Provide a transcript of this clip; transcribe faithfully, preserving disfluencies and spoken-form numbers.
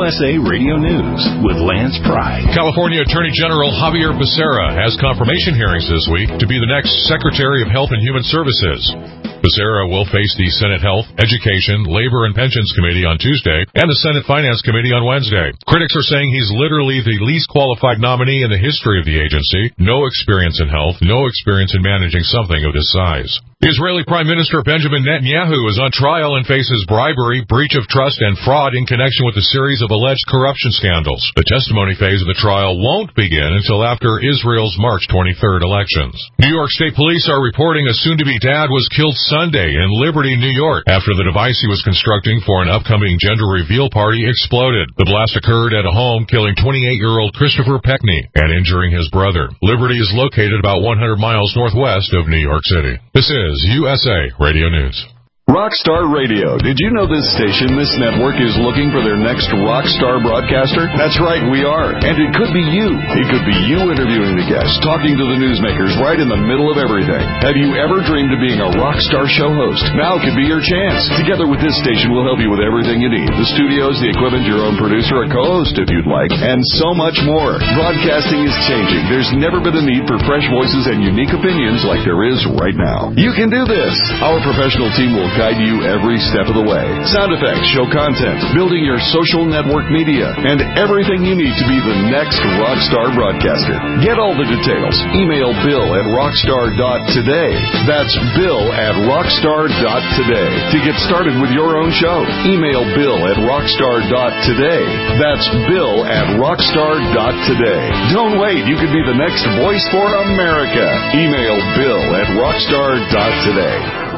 S A Radio News with Lance Pry. California Attorney General Javier Becerra has confirmation hearings this week to be the next Secretary of Health and Human Services. Becerra will face the Senate Health, Education, Labor, and Pensions Committee on Tuesday and the Senate Finance Committee on Wednesday. Critics are saying he's literally the least qualified nominee in the history of the agency. No experience in health, no experience in managing something of this size. Israeli Prime Minister Benjamin Netanyahu is on trial and faces bribery, breach of trust, and fraud in connection with a series of alleged corruption scandals. The testimony phase of the trial won't begin until after Israel's March twenty-third elections. New York State Police are reporting a soon-to-be dad was killed Sunday in Liberty, New York, after the device he was constructing for an upcoming gender reveal party exploded. The blast occurred at a home, killing twenty-eight-year-old Christopher Peckney and injuring his brother. Liberty is located about one hundred miles northwest of New York City. This is U S A Radio News. Rockstar Radio. Did you know this station, this network, is looking for their next rockstar broadcaster? That's right, we are. And it could be you. It could be you interviewing the guests, talking to the newsmakers right in the middle of everything. Have you ever dreamed of being a rockstar show host? Now could be your chance. Together with this station, we'll help you with everything you need. The studios, the equipment, your own producer, a co-host if you'd like, and so much more. Broadcasting is changing. There's never been a need for fresh voices and unique opinions like there is right now. You can do this. Our professional team will guide you every step of the way. Sound effects, show content, building your social network media, and everything you need to be the next rockstar broadcaster. Get all the details. Email Bill at rockstar dot today. That's Bill at rockstar dot today. To get started with your own show, email Bill at rockstar dot today. That's Bill at rockstar dot today. Don't wait. You could be the next voice for America. Email Bill at rockstar dot today.